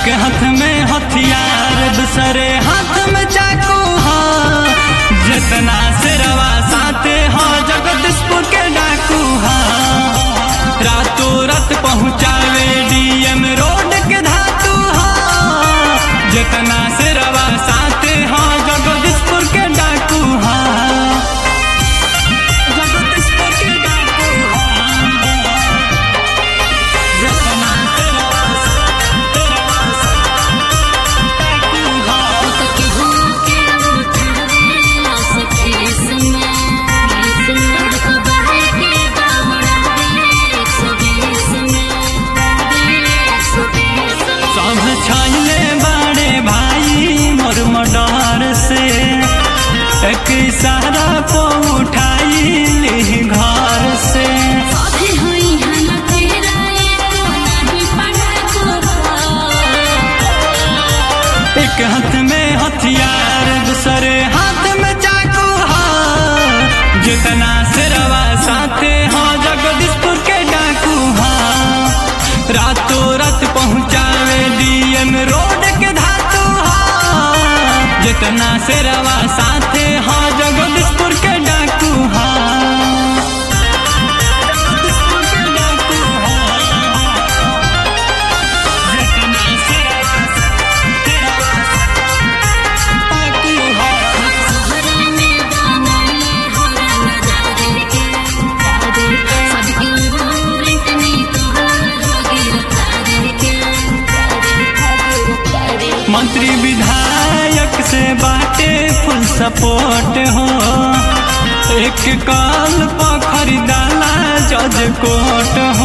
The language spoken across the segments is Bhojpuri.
एक हाथ में हथियार दूसरे हाथ में चाकू हा, जितना सिरवा साथे हा जगदीशपुर के डाकू हा। रातों रात पहुँचावे डीएम रोड के धातु हा, जितना सिरवा साथे हा जगदीशपुर के डाकू हा। जगदीशपुर के डाकू हा, जितना सिरवा से एक इशारा को उठाई ली घर से। एक हाथ में हथियार दूसरे हाथ में चाकू हा, जितना सिरवा साथे हा जगदीशपुर के डाकू हा। रातों रात पहुँचावे डीएम रोड के धातु हा, जितना सिरवा साथे हा जगदीशपुर के डाकू हा। जगदीशपुर के डाकू हा, जितना सिरवा डाकू हा। मंत्री विधायक से बाटे फुल सपोर्ट हो, एक काल पर खरीदाला जज कोर्ट हो।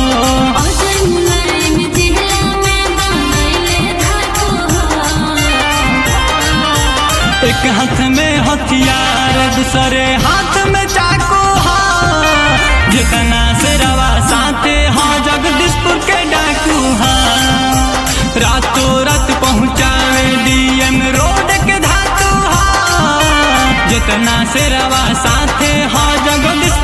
एक हाथ में हथियार दूसरे हाथ में चाकू हा, जितना सिरवा साथे हा जगदीशपुर के डाकू हा। रातों रात पहुँचावे डीएम रोड के धातु हा, जितना सिरवा साथे हा जगदीशपुर